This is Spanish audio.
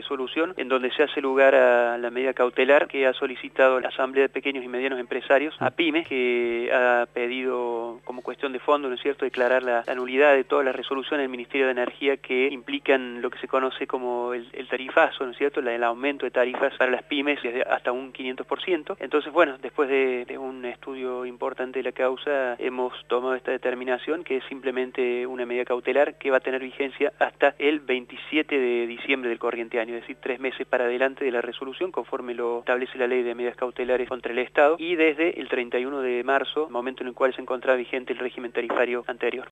resolución en donde se hace lugar a la medida cautelar que ha solicitado la Asamblea de Pequeños y Medianos Empresarios, a PYME, que ha pedido como cuestión de fondo, ¿no es cierto?, declarar la nulidad de todas las resoluciones del Ministerio de Energía que implican lo que se conoce como el tarifazo, ¿no es cierto?, el aumento de tarifas para las pymes desde hasta un 500%. Entonces, bueno, después de un estudio importante de la causa, hemos tomado esta determinación, que es simplemente una medida cautelar que va a tener vigencia hasta el 27 de diciembre del corriente año, es decir, 3 meses para adelante de la resolución, conforme lo establece la Ley de Medidas Cautelares contra el Estado, y desde el 31 de marzo, momento en el cual se encontraba vigente el régimen tarifario anterior.